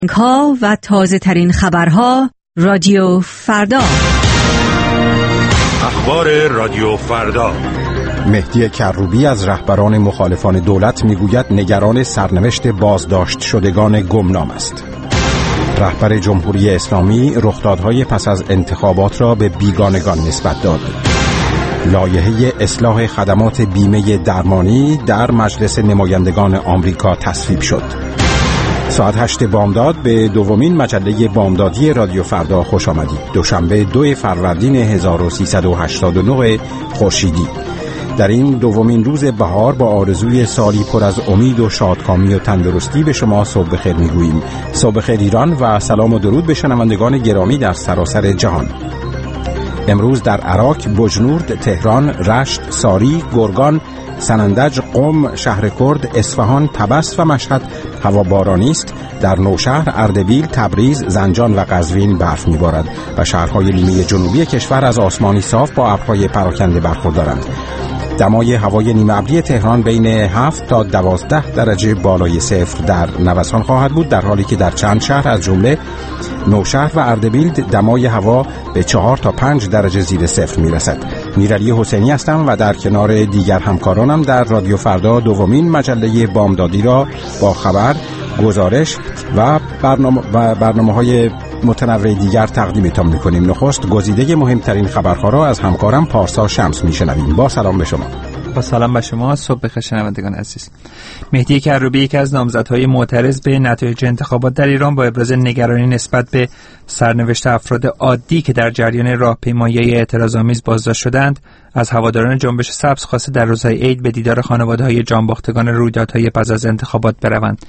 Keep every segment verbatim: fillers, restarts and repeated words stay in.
ها و تازه ترین خبرها رادیو فردا. اخبار رادیو فردا. مهدی کروبی از رهبران مخالفان دولت میگوید نگران سرنوشت بازداشت شدگان گمنام است. رهبر جمهوری اسلامی رخدادهای پس از انتخابات را به بیگانگان نسبت داد. لایحه اصلاح خدمات بیمه درمانی در مجلس نمایندگان آمریکا تصویب شد. ساعت هشت بامداد به دومین مجله بامدادی رادیو فردا خوش آمدید. دوشنبه دو فروردین هزار و سیصد و هشتاد و نه خورشیدی. در این دومین روز بهار با آرزوی سالی پر از امید و شادکامی و تندرستی به شما صبح بخیر میگوییم. صبح بخیر ایران و سلام و درود به شنوندگان گرامی در سراسر جهان. امروز در عراق، بجنورد، تهران، رشت، ساری، گرگان، سنندج، قم، شهرکرد، اصفهان، طبس و مشهد هوا بارانی است. در نوشهر، اردبیل، تبریز، زنجان و قزوین برف میبارد و شهرهای نیمه جنوبی کشور از آسمانی صاف با ابرهای پراکنده برخوردارند. دمای هوای نیمه ابری تهران بین هفت تا دوازده درجه بالای صفر در نوسان خواهد بود، در حالی که در چند شهر از جمله نوشهر و اردبیل دمای هوا به چهار تا پنج درجه زیر صفر میرسد. میرعلی حسینی هستم و در کنار دیگر همکارانم در رادیو فردا دومین مجله بامدادی را با خبر، گزارش و برنامه و برنامه‌های متنوع دیگر تقدیمتان می‌کنیم. نخست گزیده مهمترین خبرها را از همکارم پارسا شمس میشنویم. با سلام به شما. با سلام به شما. صبح بخیر شنوندگان عزیز. مهدی کروبی یکی از نامزدهای معترض به نتایج انتخابات در ایران با ابراز نگرانی نسبت به سرنوشت افراد عادی که در جریان راهپیمایی اعتراض‌آمیز بازداشت شدند، از هواداران جنبش سبز خواسته در روزهای عید به دیدار خانواده‌های جانباختگان رویدادهای پس از انتخابات بروند.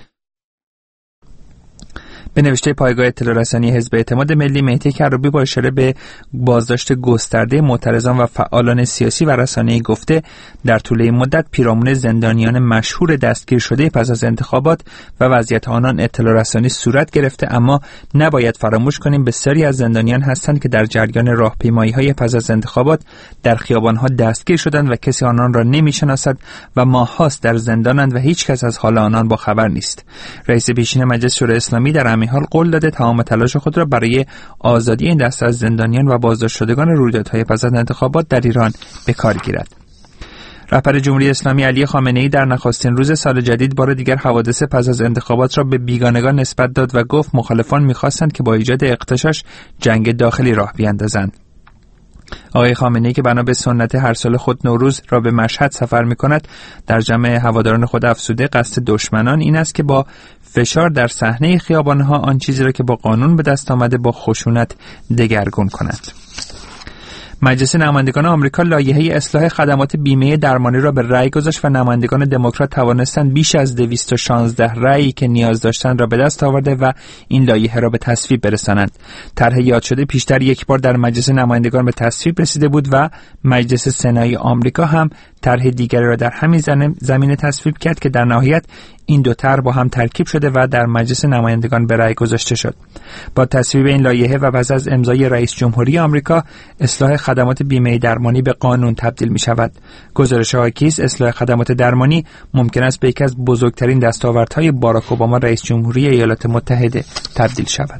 به نوشته پایگاه اطلاع رسانی حزب اعتماد ملی، مهدی کروبی با اشاره به بازداشت گسترده معترضان و فعالان سیاسی و رسانه‌ای گفته در طول این مدت پیرامون زندانیان مشهور دستگیر شده پس از انتخابات و وضعیت آنان اطلاع رسانی صورت گرفته، اما نباید فراموش کنیم بسیاری از زندانیان هستند که در جریان راهپیمایی‌های پس از انتخابات در خیابان‌ها دستگیر شدند و کسی آنان را نمی‌شناسد و ماه‌هاست در زندانند و هیچ کس از حال آنان با خبر نیست. رئیس پیشین مجلس شورای اسلامی در حال قول داده تمام تلاش خود را برای آزادی این دسته از زندانیان و بازداشت شدگان رویدادهای پس از انتخابات در ایران به کار گیرد. رهبر جمهوری اسلامی علی خامنه‌ای در نخستین روز سال جدید بار دیگر حوادث پس از انتخابات را به بیگانگان نسبت داد و گفت مخالفان می‌خواستند که با ایجاد اغتشاش جنگ داخلی راه بیاندازند. آقای خامنه‌ای که بنا به سنت هر سال خود نوروز را به مشهد سفر می‌کند، در جمع هواداران خود افسوده قصد دشمنان این است که با فشار در صحنه خیابان‌ها آن چیزی را که با قانون به دست آمده با خشونت دگرگون کنند. مجلس نمایندگان آمریکا لایحه اصلاح خدمات بیمه درمانی را به رأی گذاشت و نمایندگان دموکرات توانستند بیش از دویست و شانزده رأیی که نیاز داشتند را به دست آورده و این لایحه را به تصویب برسانند. طرح یاد شده پیشتر یک بار در مجلس نمایندگان به تصویب رسیده بود و مجلس سنای آمریکا هم طرح دیگری را در همین زمینه تصویب کرد که در نهایت این دو طرح با هم ترکیب شده و در مجلس نمایندگان به رأی گذاشته شد. با تصویب این لایحه و پس از امضای رئیس جمهوری آمریکا، اصلاح خدمات بیمه درمانی به قانون تبدیل می شود. گزارش حاکی است اصلاح خدمات درمانی ممکن است به یکی از بزرگترین دستاوردهای باراک اوباما رئیس جمهوری ایالات متحده تبدیل شود.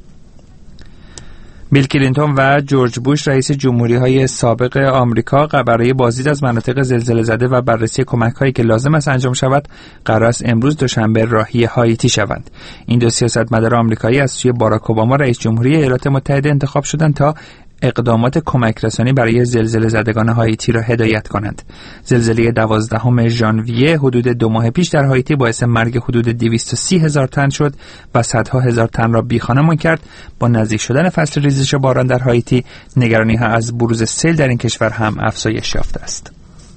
بیل کلینتون و جورج بوش رئیس جمهوری‌های سابق آمریکا برای بازدید از مناطق زلزله زده و بررسی کمک‌هایی که لازم است انجام شود، قرار است امروز دوشنبه راهی هایتی شوند. این دو سیاستمدار آمریکایی از سوی باراک اوباما رئیس جمهوری ایالات متحده انتخاب شدند تا اقدامات کمک رسانی برای زلزله زدگان هایتی را هدایت کنند. زلزله دوازدهم ژانویه حدود دو ماه پیش در هایتی باعث مرگ حدود دویست و سی هزار تن شد و صدها هزار تن را بیخانمان کرد. با نزدیک شدن فصل ریزش باران در هایتی، نگرانی ها از بروز سیل در این کشور هم افزایش یافته است.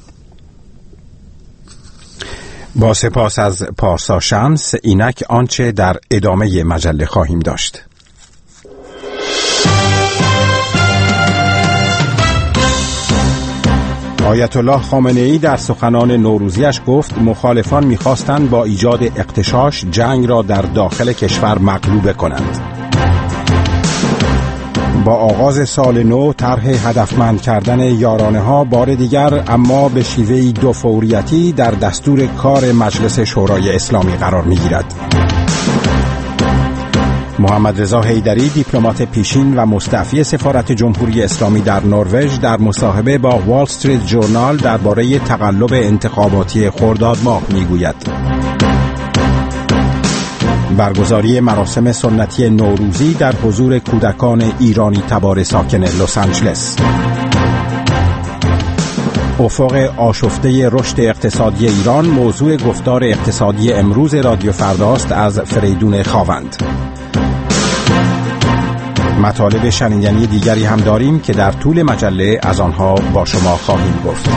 با سپاس از پارسا شمس، اینک آنچه در ادامه مجله خواهیم داشت. آیت الله خامنه‌ای در سخنان نوروزیش گفت مخالفان می‌خواستند با ایجاد اغتشاش جنگ را در داخل کشور مغلوبه کنند. با آغاز سال نو طرح هدفمند کردن یارانه‌ها بار دیگر اما به شیوهی دو فوریتی در دستور کار مجلس شورای اسلامی قرار می‌گیرد. محمد رضا حیدری دیپلمات پیشین و مستعفی سفارت جمهوری اسلامی در نروژ در مصاحبه با وال استریت ژورنال درباره تقلب انتخاباتی خرداد ماه میگوید. برگزاری مراسم سنتی نوروزی در حضور کودکان ایرانی تبار ساکن لس آنجلس. افق آشفته رشد اقتصادی ایران موضوع گفتار اقتصادی امروز رادیو فرداست از فریدون خاوند. مطالب شنیدنی دیگری هم داریم که در طول مجله از آنها با شما خواهیم گفت.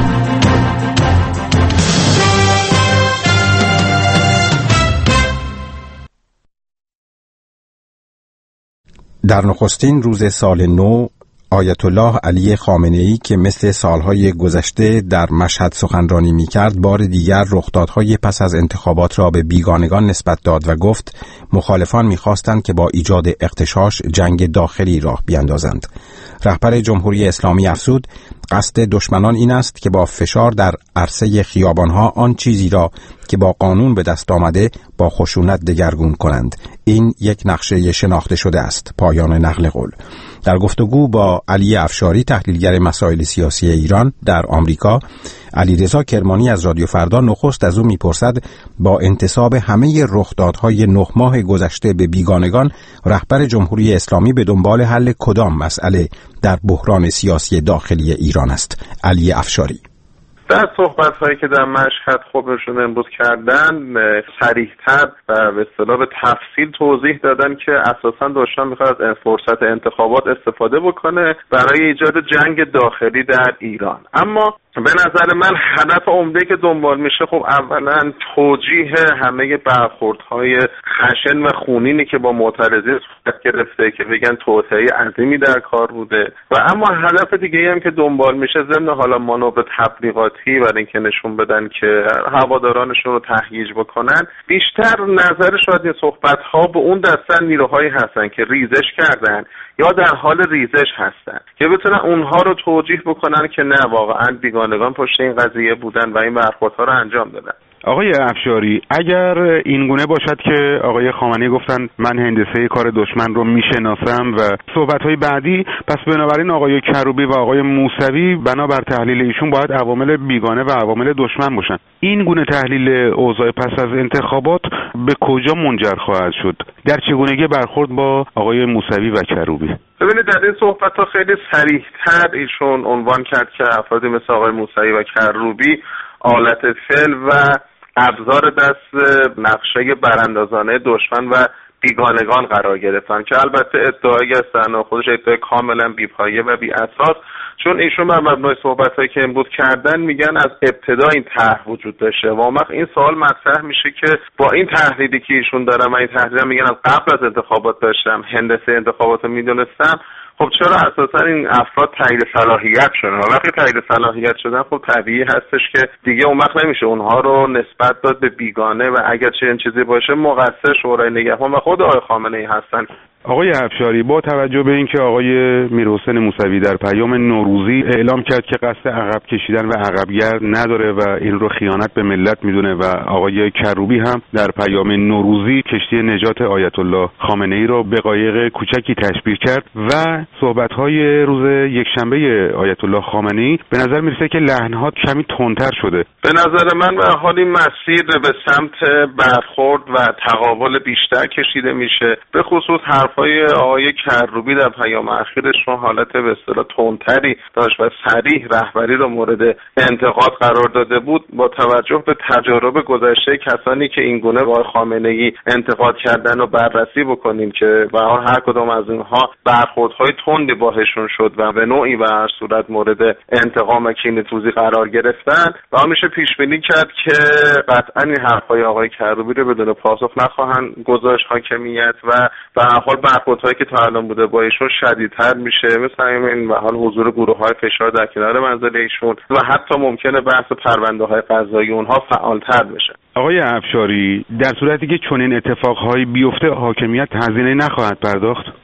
در نخستین روز سال نو، آیت الله علی خامنه‌ای که مثل سالهای گذشته در مشهد سخنرانی می‌کرد، بار دیگر رخدادهای پس از انتخابات را به بیگانگان نسبت داد و گفت مخالفان می‌خواستند که با ایجاد اغتشاش جنگ داخلی راه بیندازند. رهبر جمهوری اسلامی افزود قصد دشمنان این است که با فشار در عرصه خیابانها آن چیزی را که با قانون به دست آمده با خشونت دگرگون کنند. این یک نقشه شناخته شده است. پایان نقل قول. در گفتگو با علی افشاری تحلیلگر مسائل سیاسی ایران در آمریکا، علیرضا کرمانی از رادیو فردا نخست از او میپرسد با انتساب همه رخدادهای نه ماه گذشته به بیگانگان، رهبر جمهوری اسلامی به دنبال حل کدام مسئله در بحران سیاسی داخلی ایران است؟ علی افشاری: در صحبت‌هایی که در مشهد خودشون امروز کردن صریح‌تر و به اصطلاح به تفصیل توضیح دادن که اساساً دشمن می‌خواد از فرصت انتخابات استفاده بکنه برای ایجاد جنگ داخلی در ایران. اما به نظر من هدف عمده که دنبال میشه خب اولا توجیه همه برخوردهای خشن و خونینی که با معترضین صورت گرفته که بگن توطئه عظیمی در کار بوده، و اما هدف دیگه هم که دنبال میشه ضمن حالا مانور تبلیغاتی برای اینکه نشون بدن که هوادارانشون رو تهییج بکنن، بیشتر نظر شاید این صحبت‌ها به اون دسته نیروهایی هستن که ریزش کردن یا در حال ریزش هستن که بتونن اونها رو توجیه بکنن که نه، واقعا بیگانگان پشت این قضیه بودن و این برخوردها رو انجام دادن. آقای افشاری، اگر این گونه باشد که آقای خامنه‌ای گفتن من هندسه کار دشمن رو میشناسم و صحبت‌های بعدی، پس بنابراین آقای کروبی و آقای موسوی بنابر تحلیل ایشون باید عوامل بیگانه و عوامل دشمن باشن. این گونه تحلیل اوضاع پس از انتخابات به کجا منجر خواهد شد؟ در چگونگی برخورد با آقای موسوی و کروبی؟ ببینید در این صحبت‌ها خیلی صریح‌تر ایشون عنوان کرد که افرادی مثل آقای موسوی و کروبی آلت فعل و ابزار دست نقشه براندازانه دشمن و بیگانگان قرار گرفتن که البته ادعایی هستن و خودش ادعای کاملا بی‌پایه و بی‌اساس، چون ایشون بر مبنای صحبتایی که امروز کردن میگن از ابتدا این طرح وجود داشته و اون وقت این سوال مطرح میشه که با این تحلیلی که ایشون دارن و این تحلیل میگن از قبل از انتخابات داشتم، هندسه انتخابات رو میدونستم، خب چرا اساسا این افراد تایید صلاحیت شدن؟ وقتی تایید صلاحیت شدن خب طبیعی هستش که دیگه اون وقت نمیشه اونها رو نسبت داد به بیگانه و اگر چه این چیزی باشه مقصر شورای نگهبان و خود آقای خامنه‌ای هستن. آقای افشاری، با توجه به اینکه آقای میرحسین موسوی در پیام نوروزی اعلام کرد که قصد عقب کشیدن و عقبگرد نداره و این رو خیانت به ملت میدونه و آقای کروبی هم در پیام نوروزی کشتی نجات آیت الله خامنه‌ای رو به قایق کوچکی تشبیه کرد و صحبت‌های روز یکشنبه آیت الله خامنه‌ای به نظر میرسه که لحن‌ها کمی تندتر شده. به نظر من به حال این مسیر به سمت برخورد و تقابل بیشتر کشیده میشه، به خصوص حرفای آقای کروبی در پیام اخیرشون حالت به اصطلاح تندتری داشت و صریح رهبری رو مورد انتقاد قرار داده بود. با توجه به تجارب گذشته کسانی که این گونه با خامنه‌ای انتقاد کردن و بررسی بکنیم که به هر کدام از اینها برخوردهای تندی باهاشون شد و به نوعی و هر صورت مورد انتقام و کینه‌توزی قرار گرفتن و میشه پیش بینی کرد که قطعا این حرفای آقای کروبی رو بدون پاسخ نخواهند گذاشت حاکمیت و به هر حال برخوردهایی که تا الان بوده با ایشون شدیدتر میشه، مثل این به حال حضور گروه‌های فشار در کنار منزل ایشون و حتی ممکنه بحث پرونده‌های قضایی اونها فعالتر بشه. آقای افشاری، در صورتی که چنین اتفاقهایی بیفته حاکمیت هزینه نخواهد پرداخت؟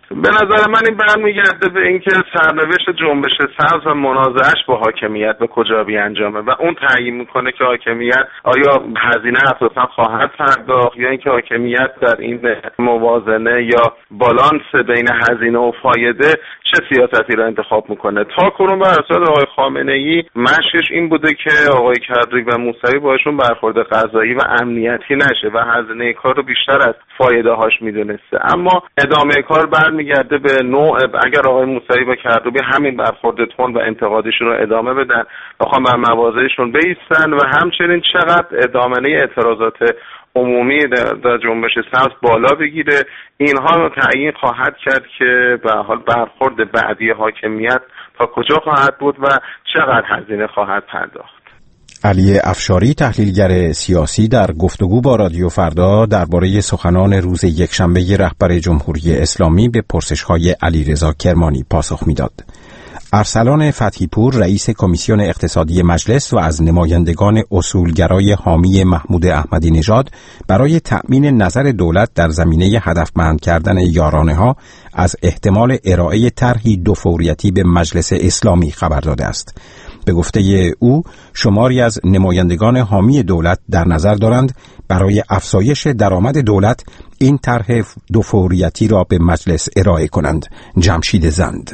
به نظر من این برمیگرده به اینکه سرنوشت جنبش سبز و منازعه‌اش با حاکمیت به کجا بیانجامه و اون تعیین میکنه که حاکمیت آیا هزینه اساسا خواهد پرداخت یا اینکه حاکمیت در این موازنه یا بالانس بین هزینه و فایده چه سیاستی را انتخاب میکنه. تا کنون بر اساس آقای خامنه‌ای مشکش این بوده که آقای کدری و موسوی باشون برخورد قضایی و امنیتی نشه و هزینه کار رو بیشتر از فایده هاش میدونسته. اما ادامه کار برمیگرده به نوع، اگر آقای موسوی با کدری همین برخورد تند و انتقادشون رو ادامه بدن، بخوام بر مواضعشون بایستن و همچنین چقدر ادامه اعتراضات عمومی در جنبش سبز بالا بگیره، اینها تعیین خواهد کرد که به حال برخورد بعدی حاکمیت تا کجا خواهد بود و چقدر هزینه خواهد پرداخت. علی افشاری، تحلیلگر سیاسی، در گفتگو با رادیو فردا درباره سخنان روز یکشنبه رهبر جمهوری اسلامی به پرسش‌های علیرضا کرمانی پاسخ می‌داد. ارسلان فتحی پور، رئیس کمیسیون اقتصادی مجلس و از نمایندگان اصولگرای حامی محمود احمدی نژاد برای تأمین نظر دولت در زمینه هدفمند کردن یارانه‌ها از احتمال ارائه طرحی دو فوریتی به مجلس اسلامی خبر داده است. به گفته او، شماری از نمایندگان حامی دولت در نظر دارند برای افزایش درآمد دولت این طرح دو فوریتی را به مجلس ارائه کنند. جمشید زند،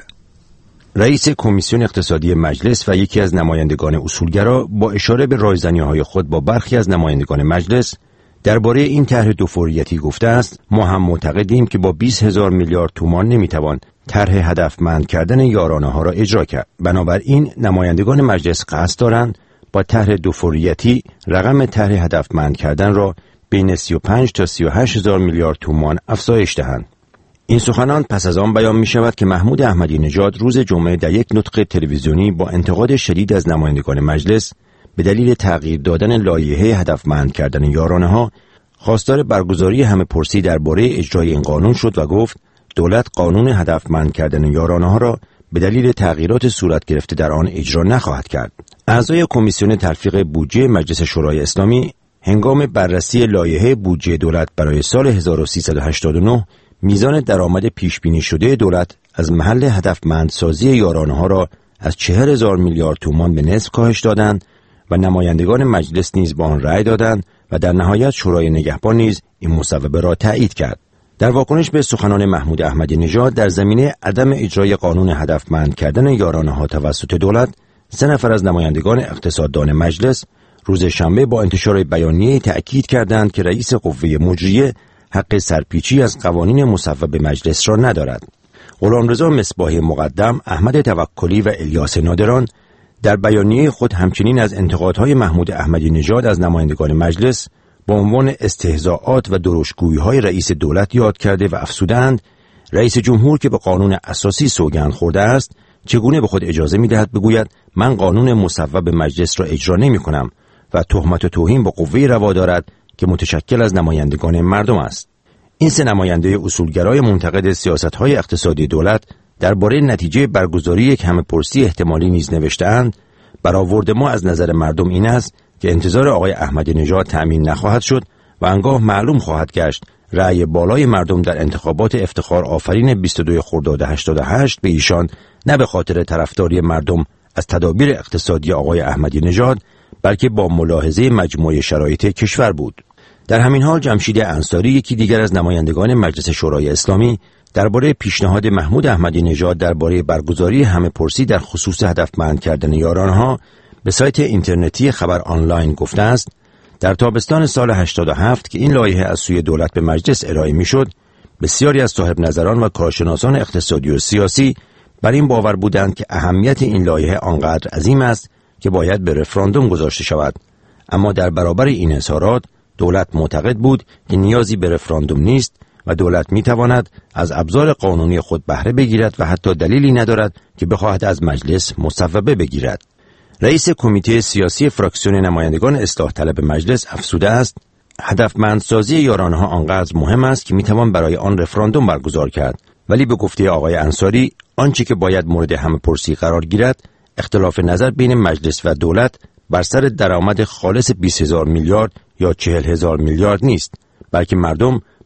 رئیس کمیسیون اقتصادی مجلس و یکی از نمایندگان اصولگرا، با اشاره به رایزنی‌های خود با برخی از نمایندگان مجلس درباره این طرح دو فوریتی گفته است: ما هم معتقدیم که با بیست هزار میلیارد تومان نمیتوان طرح هدفمند کردن یارانه‌ها را اجرا کرد. بنابراین نمایندگان مجلس قصد دارند با طرح دو فوریتی رقم طرح هدفمند کردن را بین سی و پنج تا سی و هشت هزار میلیارد تومان افزایش دهند. این سخنان پس از آن بیان می شود که محمود احمدی نژاد روز جمعه در یک نطق تلویزیونی با انتقاد شدید از نمایندگان مجلس به دلیل تغییر دادن لایحه هدفمند کردن یارانه‌ها خواستار برگزاری همه پرسی درباره اجرای این قانون شد و گفت دولت قانون هدفمند کردن یارانه‌ها را به دلیل تغییرات صورت گرفته در آن اجرا نخواهد کرد. اعضای کمیسیون تلفیق بودجه مجلس شورای اسلامی هنگام بررسی لایحه بودجه دولت برای سال هزار و سیصد و هشتاد و نه میزان درآمد پیش بینی شده دولت از محل هدفمندسازی یارانه‌ها را از چهل هزار میلیارد تومان به نصف کاهش دادند و نمایندگان مجلس نیز با آن رأی دادند و در نهایت شورای نگهبان نیز این مصوبه را تایید کرد. در واکنش به سخنان محمود احمدی نژاد در زمینه عدم اجرای قانون هدفمند کردن یارانه‌ها توسط دولت، سه نفر از نمایندگان اقتصاددان مجلس روز شنبه با انتشار بیانیه تأکید کردند که رئیس قوه مجریه حق سرپیچی از قوانین مصوب مجلس را ندارد. غلامرضا مصباح مقدم، احمد توکلی و الیاس نادران در بیانیه خود همچنین از انتقادهای محمود احمدی نژاد از نمایندگان مجلس با عنوان استهزاءات و درشتگویی‌های رئیس دولت یاد کرده و افسودند رئیس جمهور که به قانون اساسی سوگند خورده است چگونه به خود اجازه می‌دهد بگوید من قانون مصوب مجلس را اجرا نمی‌کنم و تهمت و توهین به قوه روا دارد که متشکل از نمایندگان مردم است. این سه نماینده اصولگرای منتقد سیاست‌های اقتصادی دولت درباره نتیجه برگزاری یک همه‌پرسی احتمالی نیز نوشته‌اند: برآورد ما از نظر مردم این است که انتظار آقای احمدی نژاد تأمین نخواهد شد و آنگاه معلوم خواهد گشت رأی بالای مردم در انتخابات افتخار آفرین بیست و دوم خرداد هشتاد و هشت به ایشان نه به خاطر طرفداری مردم از تدابیر اقتصادی آقای احمدی نژاد بلکه با ملاحظه مجموعه شرایط کشور بود. در همین حال جمشید انصاری، یکی دیگر از نمایندگان مجلس شورای اسلامی، درباره پیشنهاد محمود احمدی نژاد درباره برگزاری همه پرسی در خصوص هدفمند کردن یارانها به سایت اینترنتی خبر آنلاین گفته است: در تابستان سال هشتاد و هفت که این لایحه از سوی دولت به مجلس ارائه میشد، بسیاری از صاحب نظران و کارشناسان اقتصادی و سیاسی بر این باور بودند که اهمیت این لایحه آنقدر عظیم است که باید به رفراندوم گذاشته شود. اما در برابر این اظهارات دولت معتقد بود که نیازی به رفراندوم نیست و دولت میتواند از ابزار قانونی خود بهره بگیرد و حتی دلیلی ندارد که بخواهد از مجلس مصوبه بگیرد. رئیس کمیته سیاسی فراکسیون نمایندگان اصلاح طلب مجلس افسوده است: هدفمندسازی یارانه‌ها آنقدر مهم است که میتوان برای آن رفراندوم برگزار کرد، ولی به گفته آقای انصاری آنچه که باید مورد همه پرسی قرار گیرد اختلاف نظر بین مجلس و دولت بر سر درآمد خالص بیست هزار میلیارد یا چهل هزار میلیارد نیست، بلکه مردم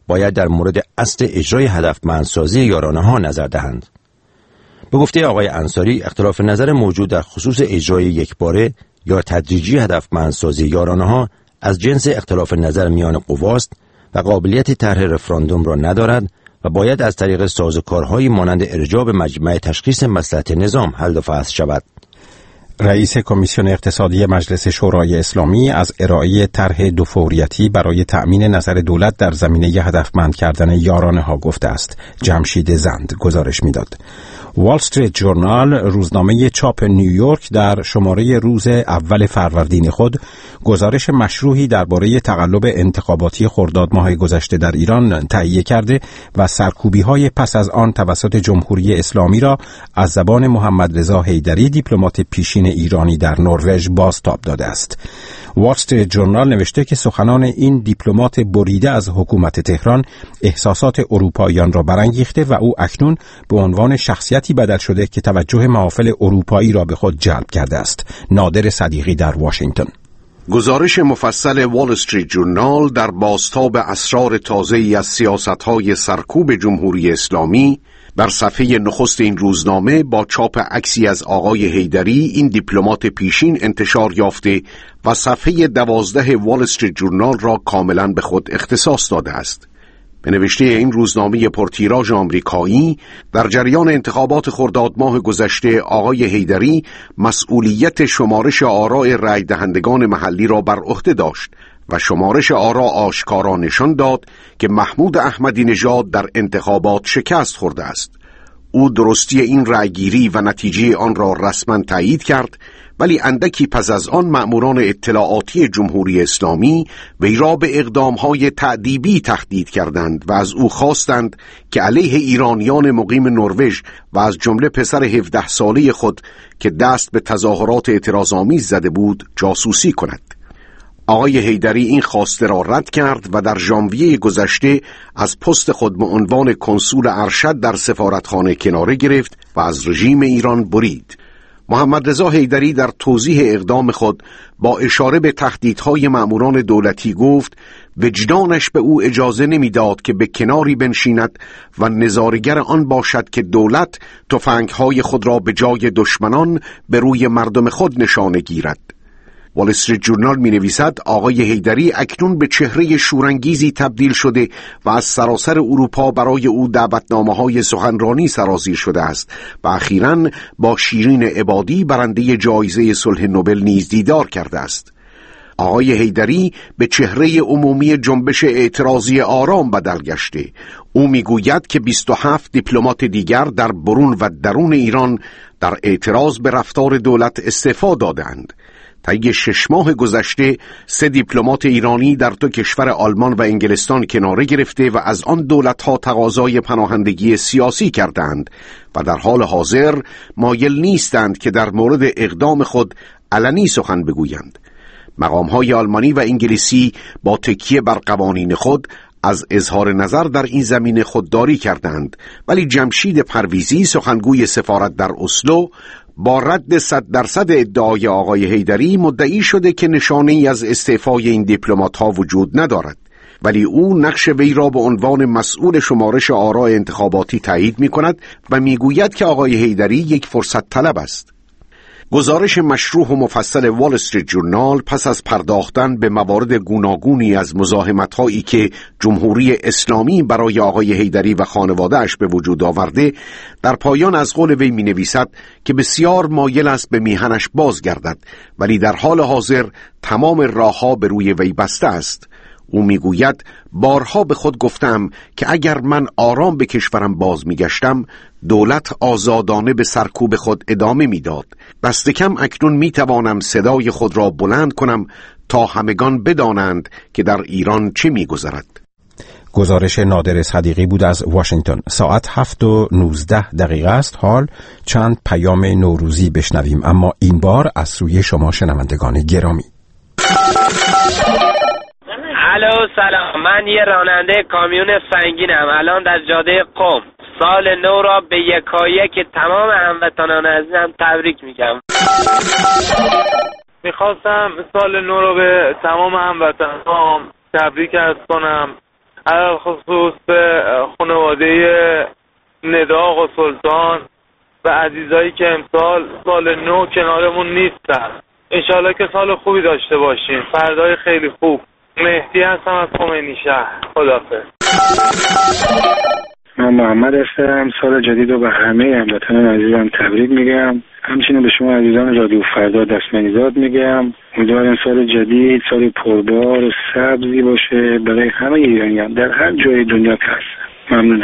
باید در مورد اصل اجرای هدفمندسازی یارانه‌ها نظر دهند. به گفته آقای انصاری، اختلاف نظر موجود در خصوص اجرای یکباره یا تدریجی هدفمندسازی یارانه‌ها از جنس اختلاف نظر میان قواست و قابلیت طرح رفراندوم را ندارد و باید از طریق سازوکارهایی مانند ارجاع به مجمع تشخیص مصلحت نظام حل و فصل شود. رئیس کمیسیون اقتصادی مجلس شورای اسلامی از ارائه طرح دو فوریتی برای تأمین نظر دولت در زمینه هدفمند کردن یارانه‌ها گفته است. جمشید زند گزارش می‌داد. وال استریت جورنال، روزنامه چاپ نیویورک، در شماره روز اول فروردین خود گزارش مشروحی درباره تقلب انتخاباتی خرداد ماه گذشته در ایران تهیه کرده و سرکوبی‌های پس از آن توسط جمهوری اسلامی را از زبان محمد رضا حیدری، دیپلمات پیشین ایرانی در نروژ، بازتاب داده است. وال استریت جورنال نوشته که سخنان این دیپلمات بریده از حکومت تهران احساسات اروپاییان را برانگیخته و او اکنون به عنوان شخصیتی بدل شده که توجه محافل اروپایی را به خود جلب کرده است. نادر صدیقی در واشنگتن. گزارش مفصل وال استریت جورنال در بازتاب اسرار تازه‌ای از سیاست‌های سرکوب جمهوری اسلامی بر صفحه نخست این روزنامه با چاپ عکسی از آقای حیدری، این دیپلمات پیشین، انتشار یافته و صفحه دوازده وال استریت جورنال را کاملا به خود اختصاص داده است. به نوشته این روزنامه پرتیراژ آمریکایی، در جریان انتخابات خرداد ماه گذشته آقای حیدری مسئولیت شمارش آراء رای دهندگان محلی را بر عهده داشت و شمارش آرا آشکارا نشان داد که محمود احمدی نژاد در انتخابات شکست خورده است. او درستی این رأیگیری و نتیجه آن را رسما تایید کرد، ولی اندکی پس از آن مأموران اطلاعاتی جمهوری اسلامی وی را به اقدام‌های تأدیبی تهدید کردند و از او خواستند که علیه ایرانیان مقیم نروژ و از جمله پسر هفده ساله خود که دست به تظاهرات اعتراض‌آمیز زده بود جاسوسی کند. آقای حیدری این خواسته را رد کرد و در ژانویه گذشته از پست خود به عنوان کنسول ارشد در سفارتخانه کناره گرفت و از رژیم ایران برید. محمد رضا حیدری در توضیح اقدام خود با اشاره به تهدیدهای مأموران دولتی گفت وجدانش به او اجازه نمیداد که به کناری بنشیند و نظارگر آن باشد که دولت تفنگهای خود را به جای دشمنان به روی مردم خود نشانه گیرد. وال استریت جورنال می نویسد آقای حیدری اکنون به چهره شورانگیزی تبدیل شده و از سراسر اروپا برای او دعوتنامه‌های سخنرانی سرازیر شده است و اخیراً با شیرین عبادی برنده جایزه صلح نوبل نیز دیدار کرده است. آقای حیدری به چهره عمومی جنبش اعتراضی آرام بدل گشته. او میگوید که بیست و هفت دیپلمات دیگر در برون و درون ایران در اعتراض به رفتار دولت استعفا دادند. طی شش ماه گذشته سه دیپلمات ایرانی در دو کشور آلمان و انگلستان کناره گرفته و از آن دولت‌ها تقاضای پناهندگی سیاسی کردند و در حال حاضر مایل نیستند که در مورد اقدام خود علنی سخن بگویند. مقام‌های آلمانی و انگلیسی با تکیه بر قوانین خود از اظهار نظر در این زمینه خودداری کردند، ولی جمشید پرویزی، سخنگوی سفارت در اسلو، با رد صد درصد ادعای آقای حیدری مدعی شده که نشانه‌ای از استعفای این دیپلمات‌ها وجود ندارد، ولی او نقش وی را به عنوان مسئول شمارش آراء انتخاباتی تایید می‌کند و می‌گوید که آقای حیدری یک فرصت طلب است. گزارش مشروح و مفصل وال استریت جورنال پس از پرداختن به موارد گوناگونی از مزاحمت‌هایی که جمهوری اسلامی برای آقای حیدری و خانواده‌اش به وجود آورده، در پایان از قول وی می‌نویسد که بسیار مایل است به میهنش بازگردد، ولی در حال حاضر تمام راه‌ها به روی وی بسته است. او میگوید بارها به خود گفتم که اگر من آرام به کشورم باز میگشتم، دولت آزادانه به سرکوب خود ادامه میداد. دست کم اکنون میتوانم صدای خود را بلند کنم تا همگان بدانند که در ایران چه میگذرد. گزارش نادر صدیقی بود از واشنگتن. ساعت هفت و نوزده دقیقه است. حال چند پیام نوروزی بشنویم، اما این بار از سوی شما شنوندگان گرامی. الو سلام، من یه راننده کامیون سنگینم. الان در جاده قم. سال نو را به یکایک که تمام هموطنان عزیزم تبریک میگم. میخواستم سال نو را به تمام هموطنان تبریک عرض کنم. علal خصوص به خانواده نداغ و سلطان و عزیزایی که امسال سال نو کنارمون نیستن. انشالله که سال خوبی داشته باشیم. فردای خیلی خوب. مهدی هستم از خمینی شهر. خداحافظ. من محمد هستم. سال جدید رو به همه هموطنان عزیزم تبریک میگم. همچنین به شما عزیزان رادیو فردا دستمنیزاد میگم. امیدوارم سال جدید سال پربار و سبزی باشه برای همه ایرانیان در هر جای دنیا که هستن. ممنونم.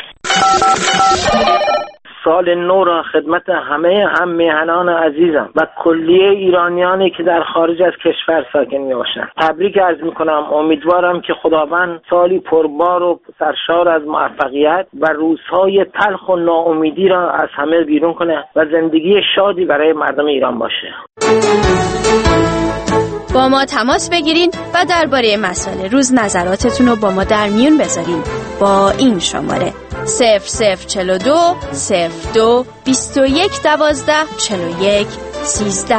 سال نو را خدمت همه هم میهنان عزیزم و کلیه ایرانیانی که در خارج از کشور ساکن میباشند تبریک عرض میکنم. امیدوارم که خداوند سالی پربار و سرشار از موفقیت و روزهای تلخ و ناامیدی را از همه بیرون کنه و زندگی شادی برای مردم ایران باشه. با ما تماس بگیرین و درباره مسائل روز نظراتتون رو با ما در میون بذارین با این شماره صفر صفر چهل و دو صفر دو بیست و یک دوازده چهل و یک سیزده.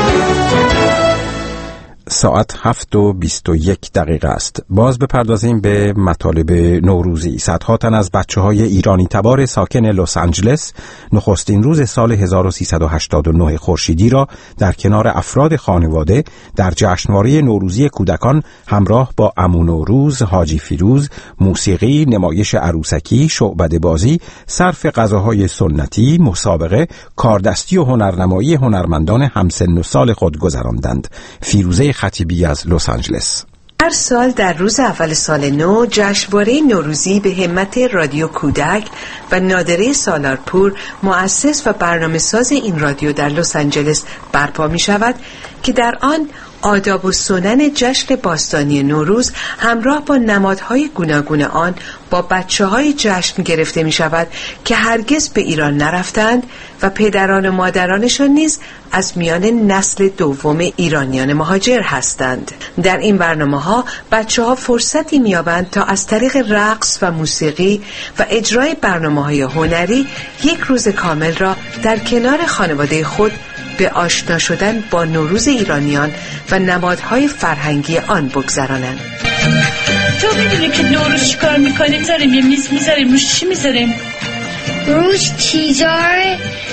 ساعت هفت و بیست و یک دقیقه است. باز بپردازیم به مطالب نوروزی. صدها تن از بچه های ایرانی تبار ساکن لس آنجلس نخستین روز سال هزار و سیصد و هشتاد و نه خورشیدی را در کنار افراد خانواده در جشنواره نوروزی کودکان همراه با عمو نوروز، حاجی فیروز، موسیقی، نمایش عروسکی، شعبده بازی، صرف غذاهای سنتی، مسابقه، کاردستی و هنرنمایی هنرمندان همسن و سال خود گذراندند. فیروزه خطیبی از لس آنجلس. هر سال در روز اول سال نو جشنواره نوروزی به همت رادیو کودک و نادره سالارپور مؤسس و برنامه‌ساز این رادیو در لس آنجلس برپا می شود که در آن آداب و سنن جشن باستانی نوروز همراه با نمادهای گوناگون آن با بچه‌های جشن گرفته می شود که هرگز به ایران نرفتند و پدران و مادرانشان نیز از میان نسل دوم ایرانیان مهاجر هستند. در این برنامه‌ها بچه‌ها فرصتی می‌یابند تا از طریق رقص و موسیقی و اجرای برنامه‌های هنری یک روز کامل را در کنار خانواده خود به آشنا شدن با نوروز ایرانیان و نمادهای فرهنگی آن بگذرانند. تو میدونی که نوروز چیکار میکنیم؟ میذاریم یه میز میذاریم روش چی میذاریم؟ روش چیزار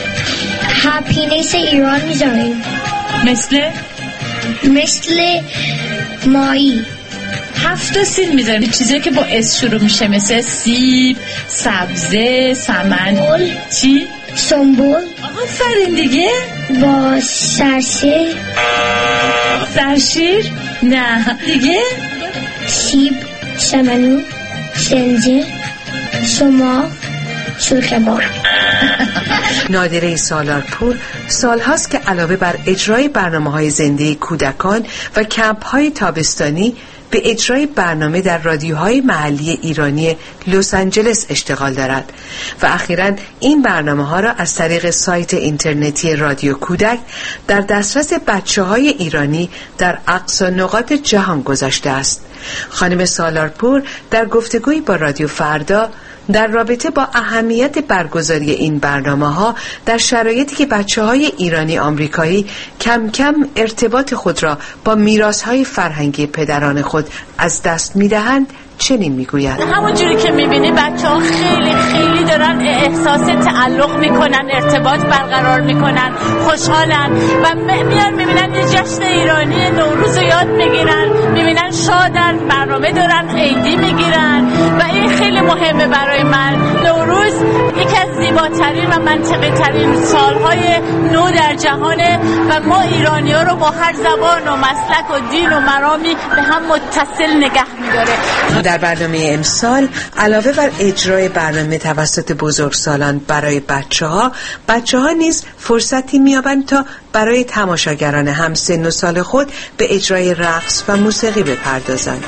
هپینس ایران میذاریم. مثل؟ مثل مایی. هفت سیب میذاریم، چیزایی که با اس شروع میشه مثل سیب، سبزه، سمن. چی؟ سنبول. آفرین دیگه. با سرشیر. سرشیر؟ نه دیگه. سیب، سمنو، سنجه، شما، سرخبار. نادره سالارپور سالهاست که علاوه بر اجرای برنامه‌های زنده کودکان و کمپ‌های تابستانی به اجرای برنامه در رادیوهای محلی ایرانی لس آنجلس اشتغال دارد و اخیراً این برنامه‌ها را از طریق سایت اینترنتی رادیو کودک در دسترس بچه‌های ایرانی در اقصا نقاط جهان گذاشته است. خانم سالارپور در گفتگویی با رادیو فردا در رابطه با اهمیت برگزاری این برنامه‌ها در شرایطی که بچه‌های ایرانی آمریکایی کم کم ارتباط خود را با میراث‌های فرهنگی پدران خود از دست می‌دهند چنین میگوید: همونجوری که میبینی بچه ها خیلی خیلی دارن احساس تعلق میکنن، ارتباط برقرار میکنن، خوشحالن و میان میبینن یه جشن ایرانی نوروز رو یاد میگیرن، میبینن شادن، برنامه دارن، عیدی میگیرن و این خیلی مهمه برای من. نوروز یکی از زیباترین و منطقی ترین سالهای نو در جهانه و ما ایرانی ها رو با هر زبان و مسلک و دین و مرامی به هم متصل نگه میداره. در برنامه امسال علاوه بر اجرای برنامه توسط بزرگسالان برای بچه ها، بچه ها نیز فرصتی میابند تا برای تماشاگران هم سن و سال خود به اجرای رقص و موسیقی بپردازند.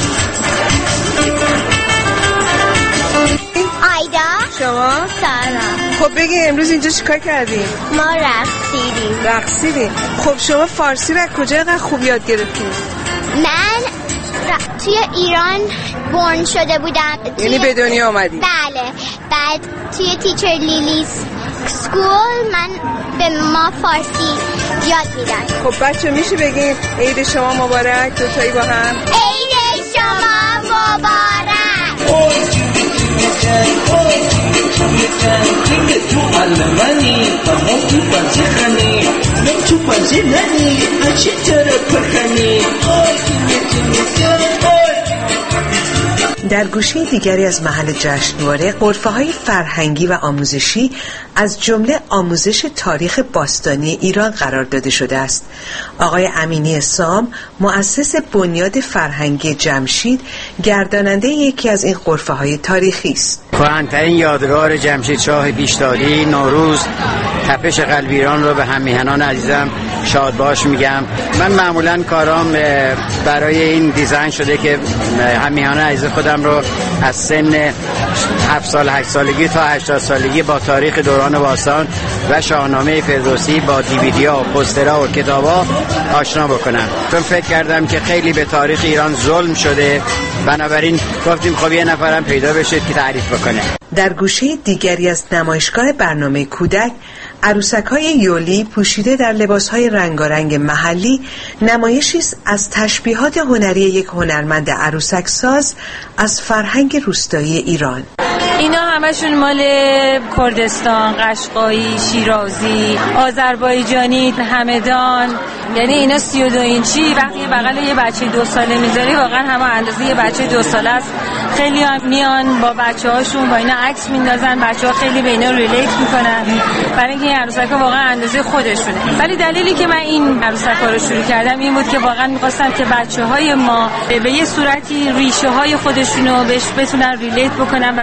آیدا شما؟ سلام. خب بگی امروز اینجا چیکار کردیم؟ ما رقصیدیم. رقصیدیم. خب شما فارسی رو کجا اینقدر خوب یاد گرفتید؟ من توی ایران بورن شده بودم. یعنی به دنیا آمدی؟ بله. بعد توی تیچر لیلیز سکول من به ما فارسی یاد میدن. خب بچه میشه بگید عید شما مبارک دوتایی با هم؟ عید شما مبارک. در گوشه دیگری از محل جشنواره غرفه‌های فرهنگی و آموزشی از جمله آموزش تاریخ باستانی ایران قرار داده شده است. آقای امینی سام، مؤسس بنیاد فرهنگی جمشید، گرداننده یکی از این غرفه‌های تاریخی است. کهن‌ترین یادگار جمشید شاه پیشدادی نوروز، تپش قلب ایران رو به هم‌میهنان عزیزم شاد باش میگم. من معمولاً کارام برای این دیزاین شده که هم‌میهنان عزیز خودم رو از سن هفت سال هشت سالگی تا هشتاد سالگی با تاریخ دوران باستان و شاهنامه فردوسی با دیویدی‌ها و پوسترها و کتاب‌ها آشنا بکنم، چون فکر کردم که خیلی به تاریخ ایران ظلم شده، بنابراین گفتیم خب یه نفرم پیدا بشه که تعریف بکنه. در گوشه دیگری از نمایشگاه برنامه کودک، عروسک‌های یولی پوشیده در لباس‌های رنگارنگ محلی نمایشی است از تشبیهات هنری یک هنرمند عروسک ساز از فرهنگ روستایی ایران. اینا همشون مال کردستان، قشقایی، شیرازی، آذربایجانی، همدان. یعنی اینا سی و دو اینچی وقتی بغل یه بچه دو ساله میذاری واقعا همه اندازه یه بچه دو ساله است. خیلی هم میان با بچه هاشون با اینا عکس میندازن، بچه ها خیلی به اینا ریلیت میکنن برای اینکه این عروسک ها واقعا اندازه خودشونه. ولی دلیلی که من این عروسک ها رو شروع کردم این بود که واقعا میخواستم که بچه های ما به یه صورتی ریشه های خودشونو بهش بتونن ریلیت بکنن.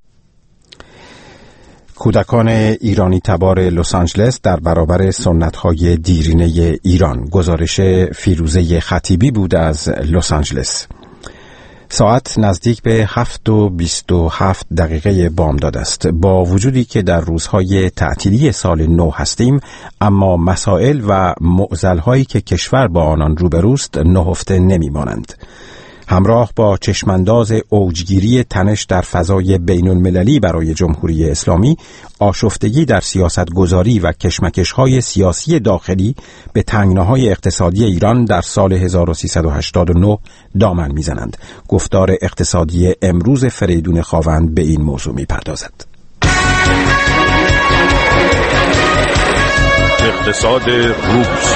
کودکان ایرانی تبار لس آنجلس در برابر سنت‌های دیرینه ایران. گزارش فیروزه خطیبی بود از لس آنجلس. ساعت نزدیک به هفت و بیست و هفت دقیقه بامداد است. با وجودی که در روزهای تعطیلی سال نو هستیم، اما مسائل و معضل‌هایی که کشور با آنان روبروست نهفته نمی‌مانند. همراه با چشمانداز اوجگیری تنش در فضای بین المللی برای جمهوری اسلامی، آشفتگی در سیاست گذاری و کشمکش‌های سیاسی داخلی به تنگناهای اقتصادی ایران در سال هزار و سیصد و هشتاد و نه دامن میزنند. گفتار اقتصادی امروز فریدون خاوند به این موضوع میپردازد. اقتصاد روز.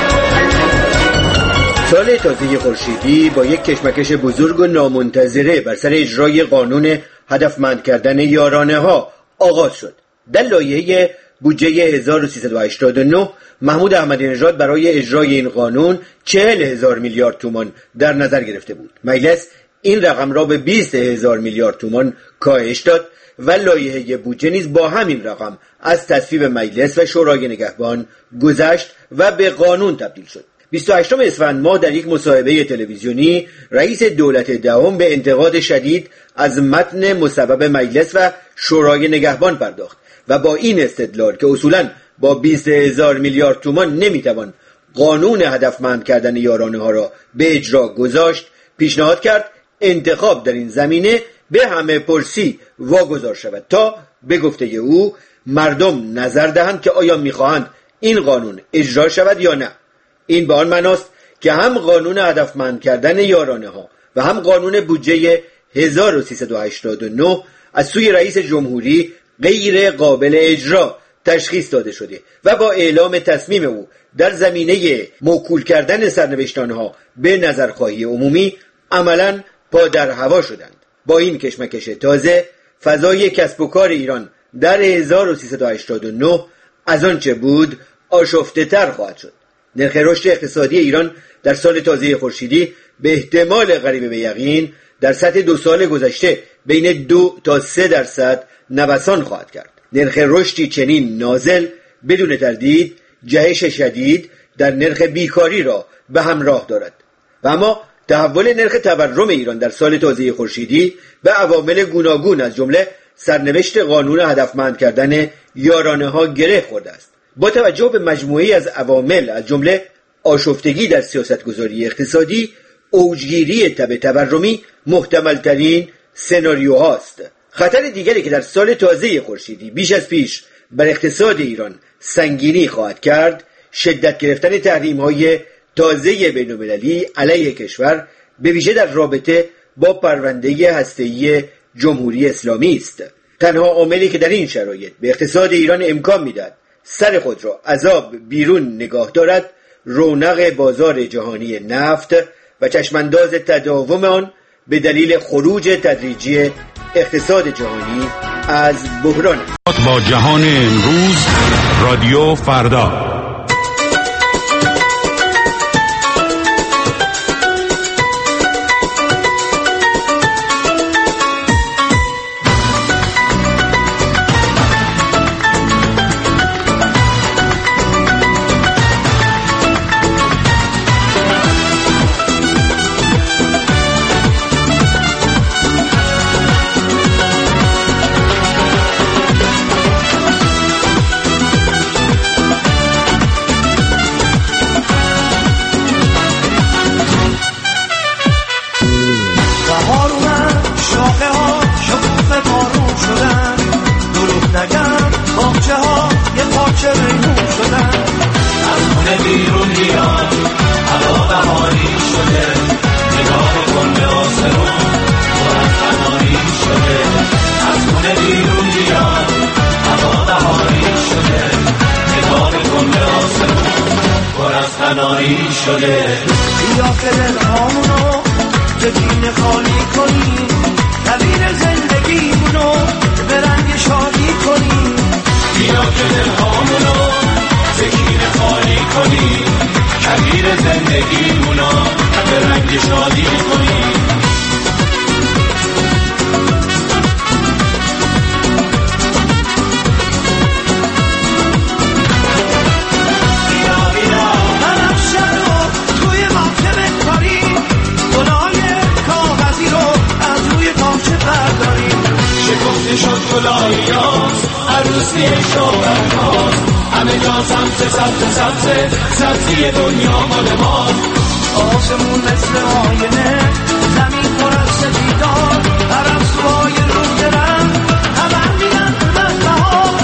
سال تازه خورشیدی با یک کشمکش بزرگ و نامنتظره بر سر اجرای قانون هدفمند کردن یارانه ها آغاز شد. در لایحه بودجه هزار و سیصد و هشتاد و نه محمود احمدی نژاد برای اجرای این قانون چهل هزار میلیارد تومان در نظر گرفته بود. مجلس این رقم را به بیست هزار میلیارد تومان کاهش داد و لایحه بودجه نیز با همین رقم از تصویب مجلس و شورای نگهبان گذشت و به قانون تبدیل شد. بیست و هشتم اسفند ماه در یک مصاحبه تلویزیونی رئیس دولت دهم به انتقاد شدید از متن مصوب مجلس و شورای نگهبان پرداخت و با این استدلال که اصولاً با بیست هزار میلیارد تومان نمیتوان قانون هدفمند کردن یارانه ها را به اجرا گذاشت، پیشنهاد کرد انتخاب در این زمینه به همه پرسی واگذار شود تا به گفته او مردم نظر دهند که آیا میخواهند این قانون اجرا شود یا نه. این به آن معناست که هم قانون هدفمند کردن یارانه ها و هم قانون بودجه هزار و سیصد و هشتاد و نه از سوی رئیس جمهوری غیر قابل اجرا تشخیص داده شده و با اعلام تصمیم او در زمینه موکول کردن سرنوشتانها به نظرخواهی عمومی عملاً پا در هوا شدند. با این کشمکش تازه فضای کسب و کار ایران در هزار و سیصد و هشتاد و نه از آنچه بود آشفته تر خواهد شد. نرخ رشد اقتصادی ایران در سال تازه خورشیدی به احتمال قریب به یقین در سطح دو سال گذشته بین دو تا سه درصد نوسان خواهد کرد. نرخ رشدی چنین نازل بدون تردید جهش شدید در نرخ بیکاری را به همراه دارد و اما تحول نرخ تورم ایران در سال تازه خورشیدی به عوامل گوناگون از جمله سرنوشت قانون هدفمند کردن یارانه ها گره خورده است. با توجه به مجموعه‌ای از عوامل از جمله آشفتگی در سیاستگذاری اقتصادی، اوجگیری تب تورمی محتمل ترین سناریوهاست. خطر دیگری که در سال تازه خورشیدی بیش از پیش بر اقتصاد ایران سنگینی خواهد کرد، شدت گرفتن تحریم‌های تازه بین‌المللی علیه کشور به ویژه در رابطه با پرونده هسته‌ای جمهوری اسلامی است. تنها عاملی که در این شرایط به اقتصاد ایران امکان میداد سر خود را عذاب بیرون نگاه دارد، رونق بازار جهانی نفت و چشمانداز تداوم آن به دلیل خروج تدریجی اقتصاد جهانی از بحران است. با جهان امروز، رادیو فردا. شده بیا که دلهامونو جدین خالی کنیم، کویر زندگیمونو به رنگ شادی کنیم. بیا که دلهامونو جدین خالی کنیم، کویر زندگیمونو به رنگ شادی کنیم. شد گلاییاست عروسی شوهرهاست، همه جا سمت سمت سمت سبزی دنیا مال ماست. آسمون مثل آینه، زمین پر از سپیدار، عرب سوهای رو درم خبر میدن از بهار.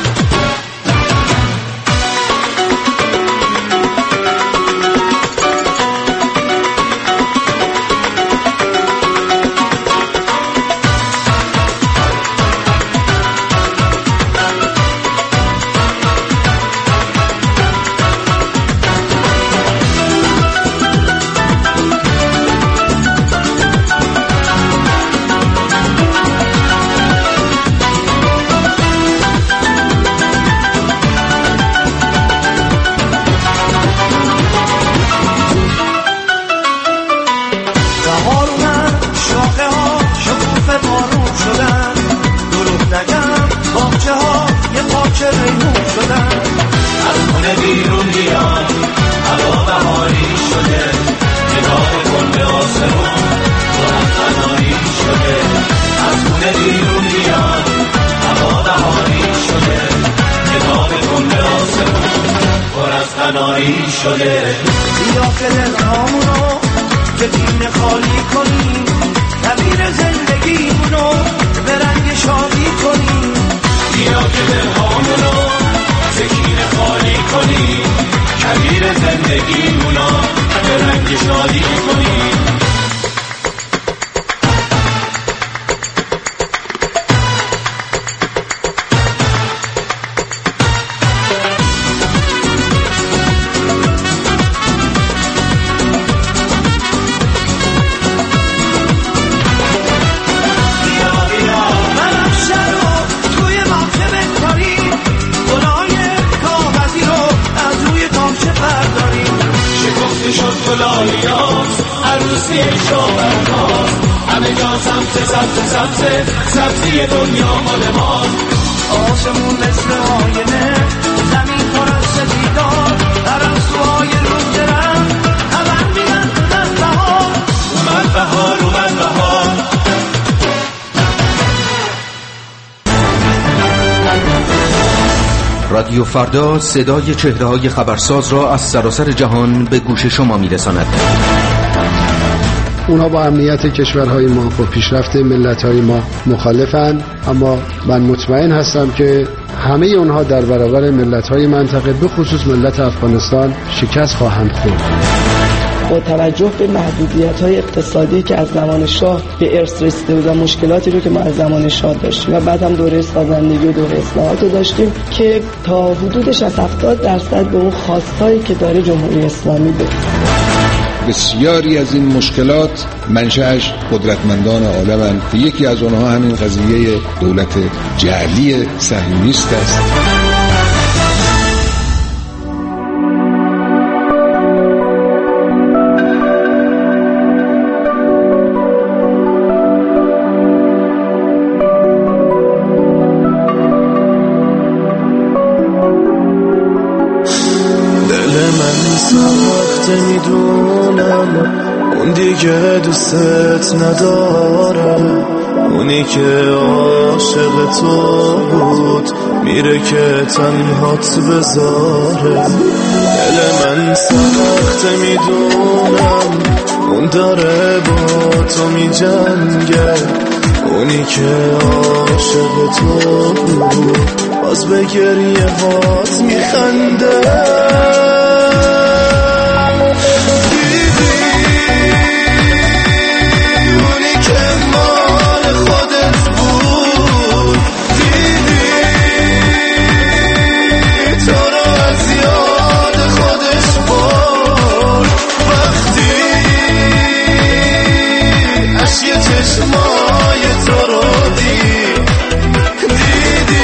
شده بیا که دلهامونو جدین خالی کنیم، کویر زندگیمونو به رنگ شادی کنیم. بیا که دلهامونو جدین خالی کنیم، کویر زندگیمونو به رنگ شادی کنیم. عروسی شوهرهاست، همه جا سمت سمت سمت سبزی دنیا مال ماست. آسمون مثل آینه، زمین پر از سپیدار، عرب سوهای رو درم خبر میدن از بهار. اومد بهار، اومد بهار. رادیو فردا صدای چهره‌های خبرساز را از سراسر جهان به گوش شما می‌رساند. اونها با امنیت کشورهای ما و پیشرفت ملت‌های ما مخالفن، اما من مطمئن هستم که همه اونها در برابر ملت‌های منطقه به خصوص ملت افغانستان شکست خواهند خورد. با توجه به محدودیت‌های اقتصادی که از زمان شاه به ارث رسیده بود و مشکلاتی رو که ما از زمان شاه داشتیم و بعد هم دوره سازندگی و دوره اصلاحات رو داشتیم که تا حدود شصت هفتاد درصد به اون خواستایی که داره جمهوری اسلامی بود. بسیاری از این مشکلات منشأش قدرتمندان عالمند که یکی از آنها همین قضیه دولت جعلی صهیونیست است. اون دیگه دوستت نداره، اونی که عاشق تو بود میره که تنهات بذاره. دل من سخته میدونم، اون داره با تو میجنگه، اونی که عاشق تو بود باز به گریه هات میخنده. چشمای تو رو دیدی،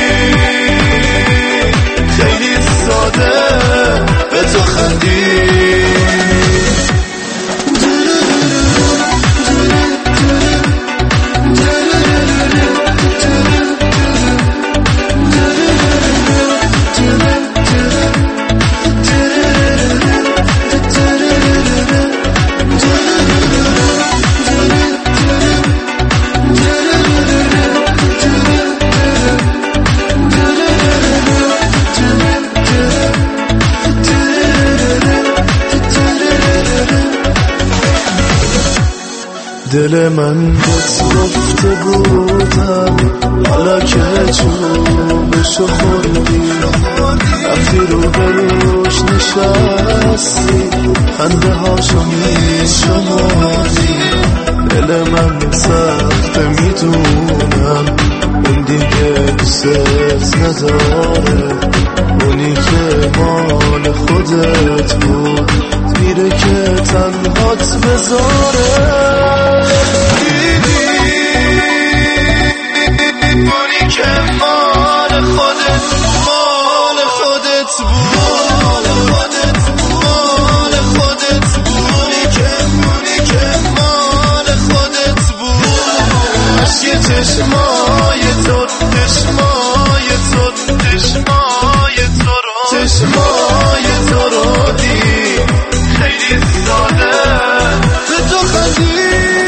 خیلی ساده به تو خندی. دل من بهت گفته بودم، حالا که چوبشو خوردی رفتی رو بروش نشستی، خنده هاشو میشماری. دل من سخته میدونم، اون دیگه دوست نداره، اونی که مال خودت بود میره که تنهات بذاره. اونی که مال خودت مال خودت بود مال خودت بود، اونی که اونی که مال خودت بود. عشق چشمای تو چشمای تو چشمای تو رو چشمای تو رو دید، خیلی ساده به تو خندید.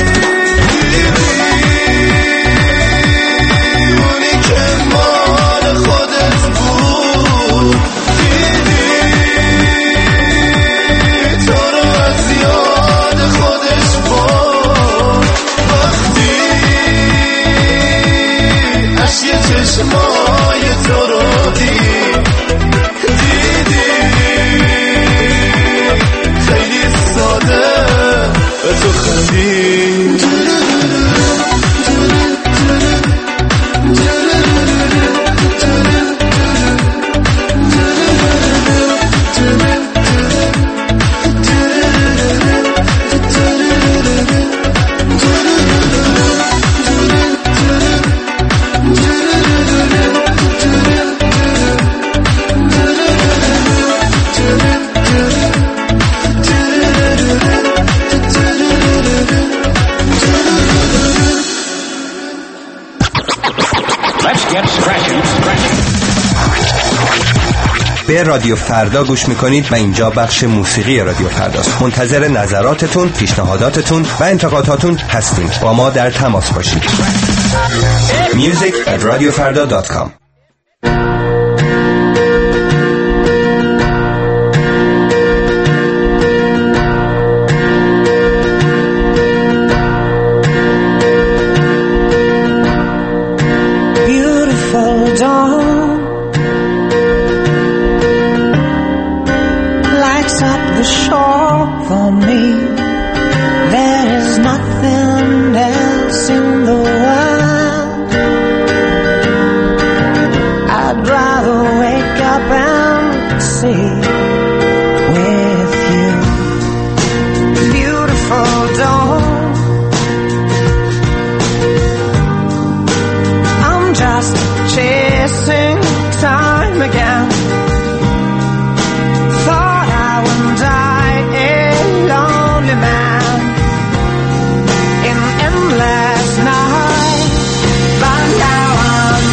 چشمای تو رو دیدی، خیلی ساده به تو خندید. به رادیو فردا گوش میکنید و اینجا بخش موسیقی رادیو فرداست. منتظر نظراتتون، پیشنهاداتتون و انتقاداتون هستیم. با ما در تماس باشید. music at radio farda dot com. For me. I'd rather wake up and see with you. Beautiful dawn, I'm just chasing time again. Thought I would die a lonely man in endless night, but now I'm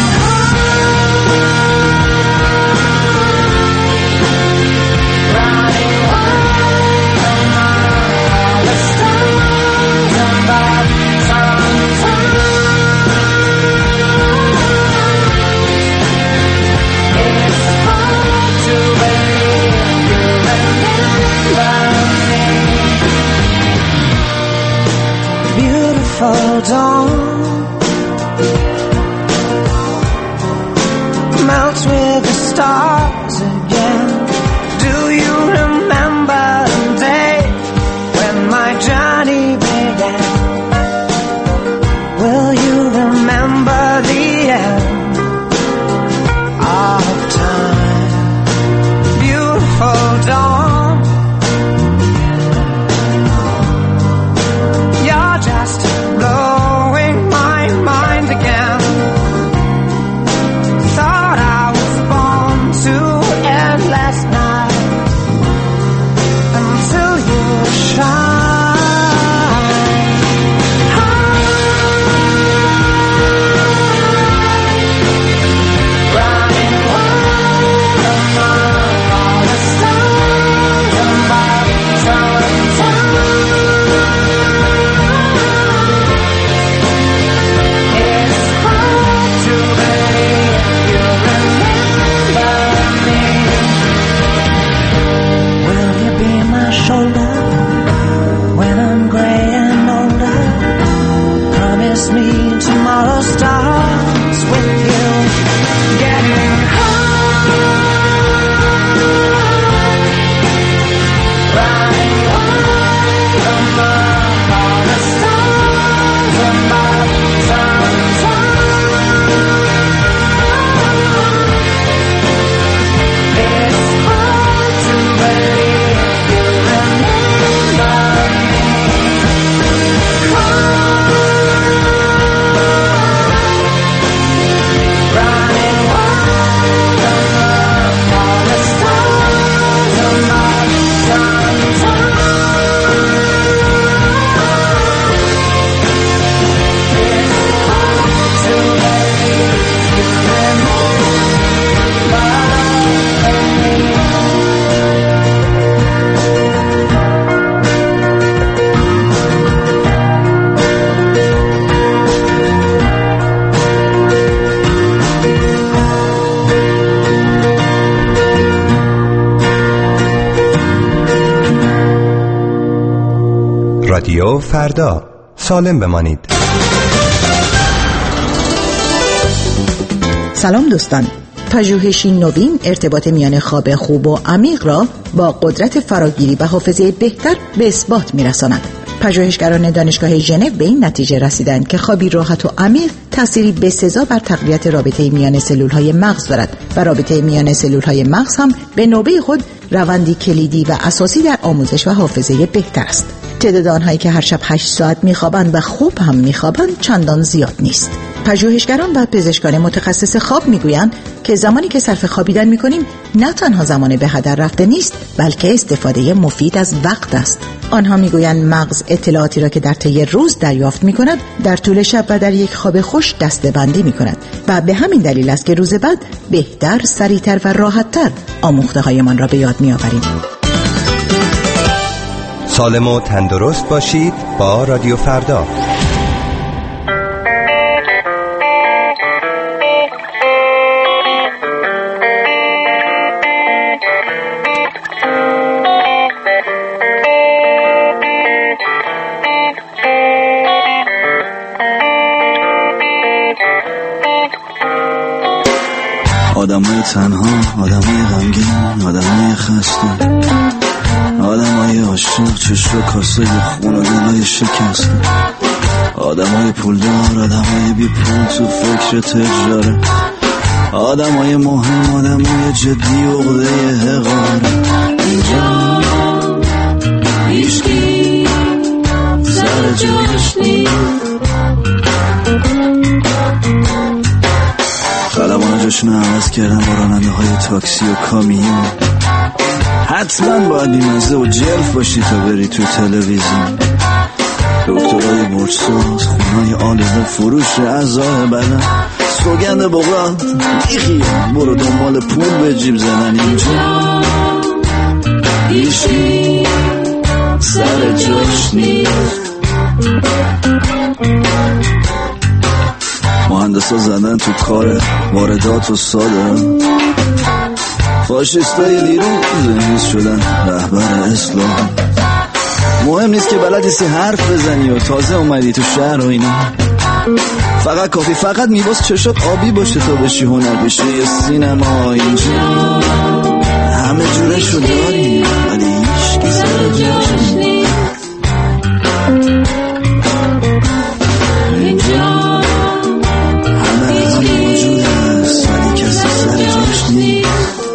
running wild among the stars above. Sometimes it's hard to believe you remember me. Beautiful dawn melts with the stars again. Do you remember the day when my journey began? Will you remember the end of time? Beautiful dawn, you're just blowing my mind again. Thought I was born to end last night until you shine. Running wild among all the stars above. Sometimes it's hard to believe you remember me. Will you be my shoulder when I'm gray and older? Promise me tomorrow starts with you. Getting high, running wild among all the stars above. Sometimes it's hard to believe you remember me. Running wild among all the stars above. Sometimes it's hard to believe you remember رادیو فردا، سالم بمانید. سلام دوستان، پژوهشی نوین ارتباط میان خواب خوب و عمیق را با قدرت فراگیری و حافظه بهتر به اثبات می‌رساند. پژوهشگران دانشگاه ژنو به این نتیجه رسیدند که خوابی راحت و عمیق تأثیری بسزا بر تقویت رابطه میان سلول‌های مغز دارد و رابطه میان سلول‌های مغز هم به نوبه خود روندی کلیدی و اساسی در آموزش و حافظه بهتر است. تعداد آنهایی که هر شب هشت ساعت میخوابند و خوب هم میخوابند چندان زیاد نیست. پژوهشگران و پزشکان متخصص خواب میگویند که زمانی که صرف خوابیدن میکنیم نه تنها زمان به هدر رفته نیست، بلکه استفاده مفید از وقت است. آنها میگویند مغز اطلاعاتی را که در طی روز دریافت میکند در طول شب و در یک خواب خوش دسته‌بندی میکند و به همین دلیل است که روز بعد بهتر، سریعتر و راحتتر آموخته هایمان را به یاد میآوریم. سالم و تندرست باشید با رادیو فردا. آدمای تنها، آدمای غمگین، آدمای خسته، آدمای عاشق، چشم و کاسه خون و دلای شکسته، آدمای پولدار، آدمای بی پول تو فکر تجاره، آدم های مهم، آدم های جدی و عقده حقار. اینجا هیچکی سر جاش نیست. خلبان جاشون عوض کردن با راننده های تاکسی و کامیون. حتما باید بیمزه و جلف باشی تا بری تو تلویزیون. دکترهای برساز، خونهای آلوده، فروش اعضای بدن، سوگند بغرات بیخی، برو دنبال پول به جیب زدن. اینجا هیچکی سر جاش نیست. مهندسا زدن تو کار واردات و صادرات. فاشیستای دیروز امروز شدن رهبر اسلام. مهم نیست که بلد نیستی حرف بزنی و تازه اومدی تو شهر و اینا. فقط کافی فقط میباس چشات آبی باشه تا بشی هنرپیشه سینما. اینجا همه جورشو داری ولی هیچکی سر جاش نیست. اینجا همه همه موجود هست ولی کسی سر جاش نیست.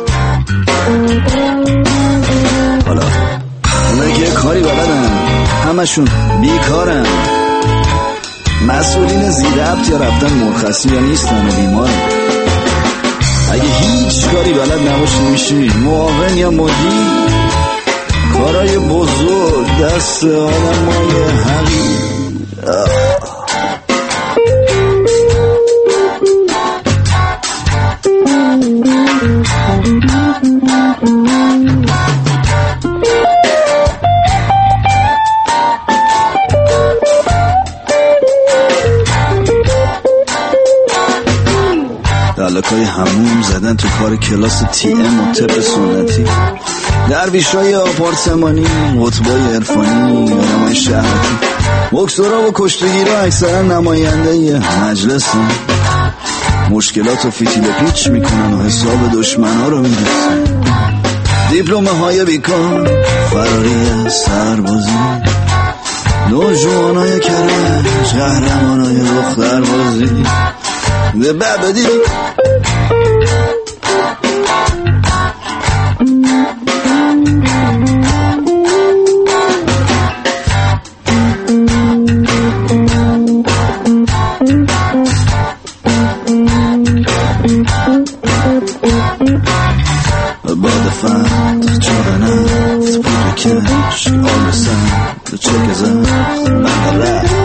حالا اونا که کاری بلدن همشون بیکارن. مسئولین زیربط یا رفتن مرخصی یا نیستن و بیمارن. اگه هیچ کاری بلد نباشی میشی معاون یا مدیر. کارای بزرگ دست آدمای حقیر. دلکای هموم زدن تو کار کلاس تی ام و طب سنتی. درویشای آپارتمانی، قطبای عرفانی، آدمای شهرتی، بکسورا و کشتگیرا اکثرا نماینده مجلس. مشکلات و فیتیل پیچ میکنن و حساب دشمنا رو میرسن. دیپلمه های بیکار، فراری سربازی، نوجوانای کرج، قهرمانای دختربازی. ده ببدی بعد فند چاره نفت پول کش آل سند چک زفت من رفت.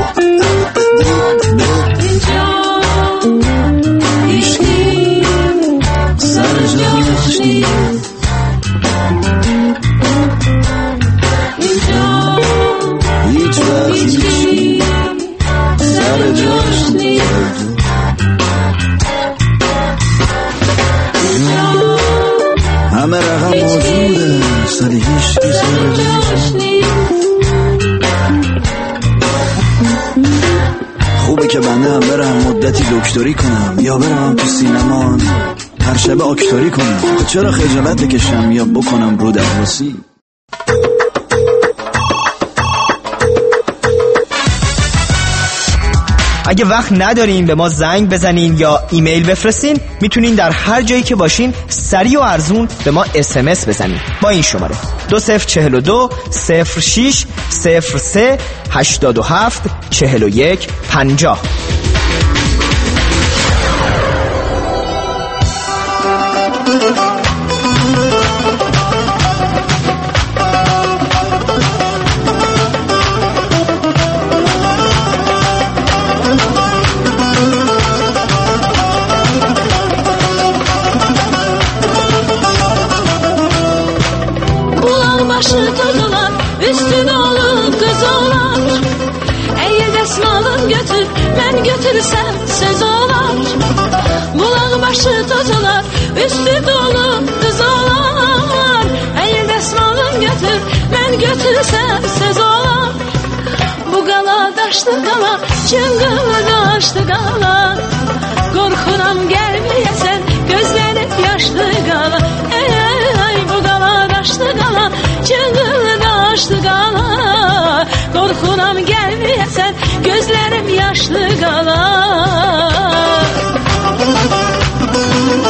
هیچکی سر جاش نیست. اینجا هیچ وقت هیچکی سر جاش نیست. همه رقم موجوده سر هیچکی سر جاش نیست. خوبه که بنده هم برم مدتی دکتری کنم یا برم تو سینما هر شب آکتوری کنم. چرا خجالت بکشم یا بکنم رو درواسی. اگه وقت ندارین به ما زنگ بزنین یا ایمیل بفرستین، میتونین در هر جایی که باشین سریع و ارزون به ما اس ام اس بزنین با این شماره دو صفر چهل دو صفر شش صفر سه هشتاد و هفت چهل و یک پنجاه. Başı tozular, üstün olup kız olar. Eğer desmalın götür, ben götürsem söz olar. Bulak başı tozular, üstün olup kız olar. Eğer desmalın götür, ben götürsem söz olar. Bu qala daşlı qala, çıngıl daşlı qala. Korkuram gelmeyesen, gözlerim yaşlı qala. Ey bu qala daşlı qala, çıngıl daşlı qala. Korkuram gelmeyesen, gözlerim yaşlı qala.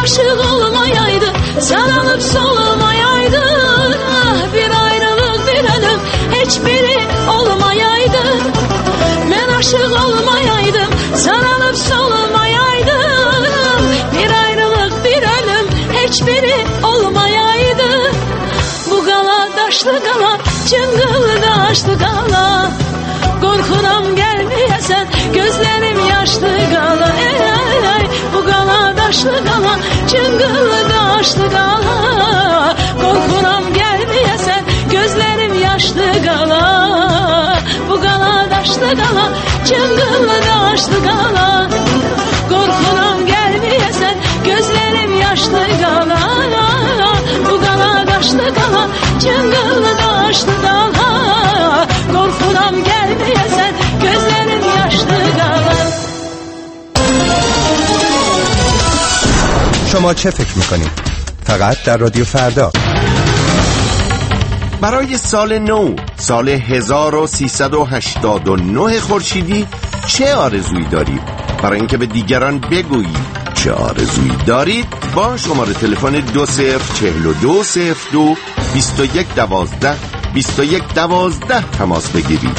aşık olmayaydı, sarılıp solmayaydı. Bir ayrılık bir ölüm hiçbiri olmayaydı. Ben aşık olmayaydım, sarılıp solmayaydım. Bir ayrılık bir ölüm hiçbiri olmayaydı. Bu gala daşlı gala, cıngıl daşlı gala. Korkuram gelmeyesen, gözlerim yaşlı gala. Ey ey ey, bu gala daşlı gala, cıngıl daşlı gala. Korkuram gelmeyesen, gözlerim yaşlı gala. Bu gala daşlı gala, cıngıl daşlı gala. Korkuram gelmeyesen, gözlerim yaşlı gala. Bu gala daşlı gala, cıngıl daşlı gala. Korkuram gelmeyesen, gözlerim yaşlı gala. شما چه فکر میکنید؟ فقط در رادیو فردا. برای سال نو، سال هزار و سیصد و هشتاد و نه خورشیدی چه آرزویی دارید؟ برای اینکه به دیگران بگویید چه آرزویی دارید، با شماره تلفن دو صفر چهل و دو صفر دو بیست و یک دوازده بیست و یک دوازده تماس بگیرید.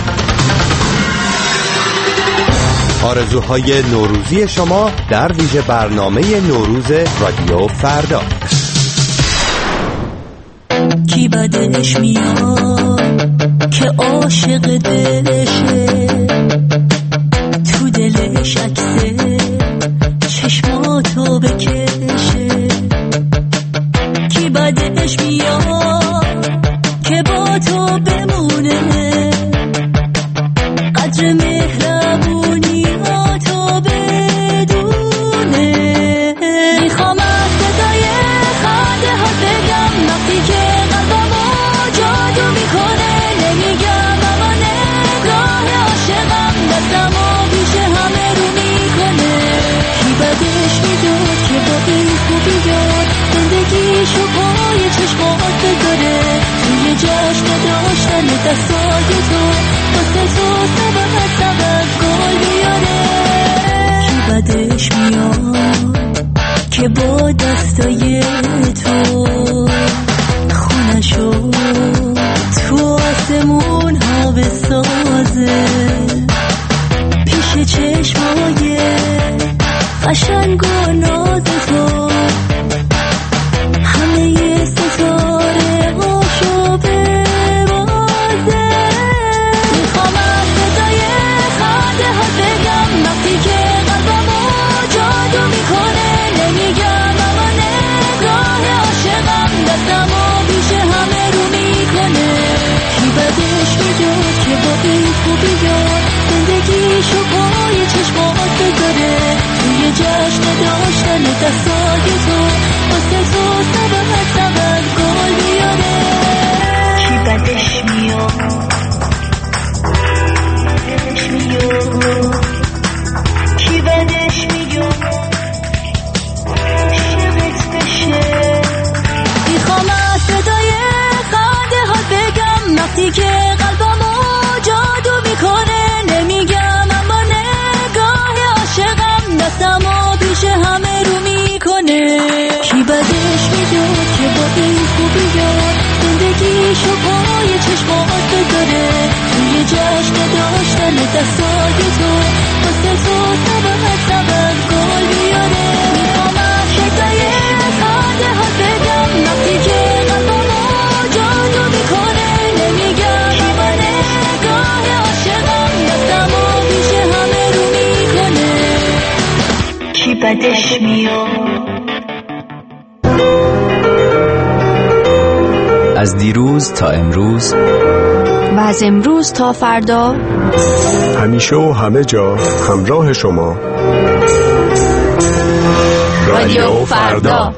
آرزوهای نوروزی شما در ویژه برنامه نوروز رادیو فردا. کی بدش میاد که عاشق دلشه، تو دلش عکسه چشماتو بکشه. کی بدش میاد که با تو بمونه، قدر مهربونی ها تو بدونه. میخوام از صدای خنده ها بگم وقتی که قلبمو جادو میکنه. نمیگم اما نگاه عاشقم دستمو پیش همه رو میکنه. کی بدش میداد که با این خوبی یاد زندگیشو پای چشمات بذاره. توی جشن داشتن دستای تو واسه تو سبب سبب گل بیاره. کی بدش میاد که با دستای تو خونشو تو آسمون ها بسازه. پیش چشمای قشنگ و ناز تو همه ستاره هاشو ببازه. میخوام از صدای خنده ها بگم وقتی که قلبمو جادو میکنه. نمیگم اما نگاه عاشقم دستمو پیش همه رو میکنه. کی بدش میداد که با این خوبی یاد زندگیشو پای چشمات بذاره. توی جشن داشتن دستای تو واسه تو سبب سبب گل بیاره. کی بدش میاد بدش میاد کی بدش میاد عاشقت بشه. میخوام از صدای خنده ها بگم وقتی که قلبمو جادو میکنه. نمیگم اما نگاه عاشقم دستمو پیش همه رو میکنه. کی بدش میداد که با این خوبی یاد زندگیشو پای چشمات بذاره. توی جشن داشتن دستای تو واسه تو سبب سبب گل بیاره. میخوام از صدای خنده ها بگم وقتی که قلبمو جادو میکنه. نمیگم اما نگاه عاشقم دستمو پیش همه رو میکنه. کی بدش میاد. از دیروز تا امروز و از امروز تا فردا، همیشه و همه جا همراه شما. رادیو فردا.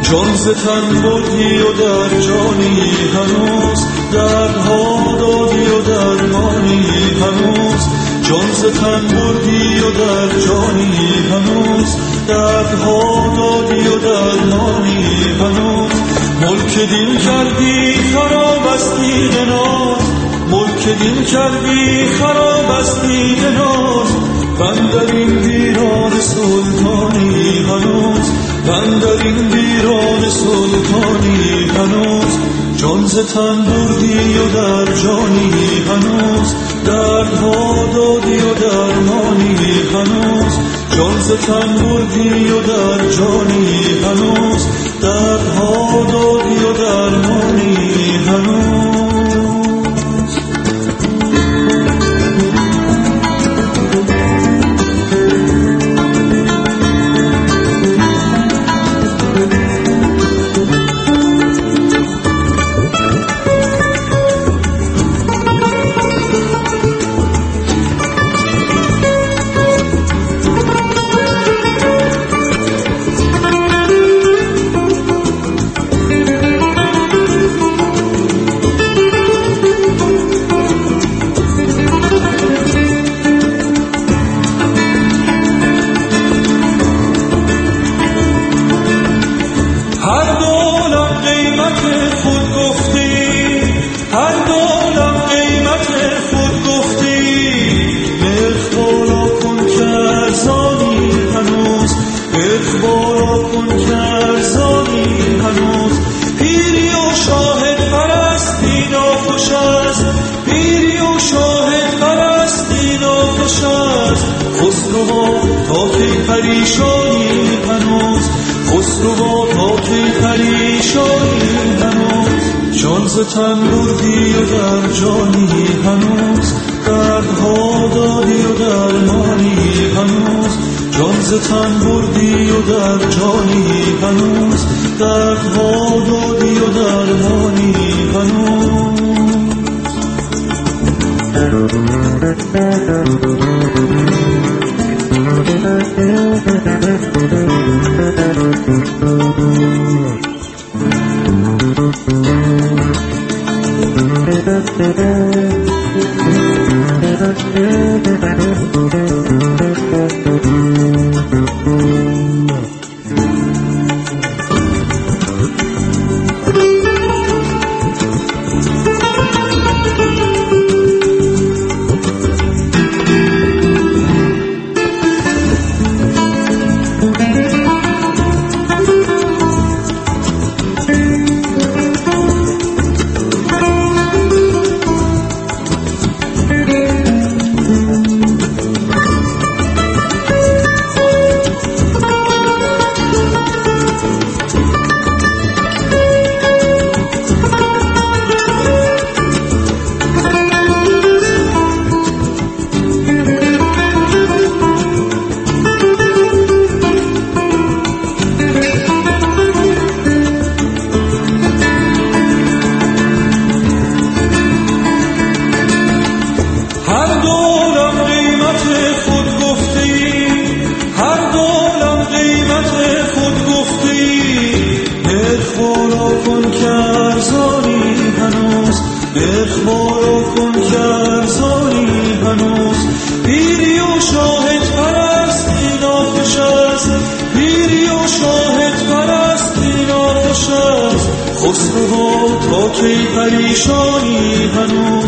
جان ز تن بردی و در جانی هنوز دردها دادی و درمانی هنوز جان ز تن بردی و در جانی هنوز دردها دادی و درمانی هنوز ملک دین کردی خراب از دیده ناز ملک دین کردی خراب از دیده ناز من در این ویران سلطانی هنوز من در این ویران سلطانی هنوز جان ز تن بردی و در جانی هنوز دردها دادی و درمانی هنوز جان ز تن بردی و در جانی هنوز دردها دادی و درمانی هنوز پریشانی هنوز خسرو تا کی پریشانی هنوز جان ز تن بردی و در جانی هنوز دردها دادی و درمانی هنوز جان ز تن بردی و در جانی هنوز دردها دادی و درمانی هنوز خسرو تا کی پریشانی هنوز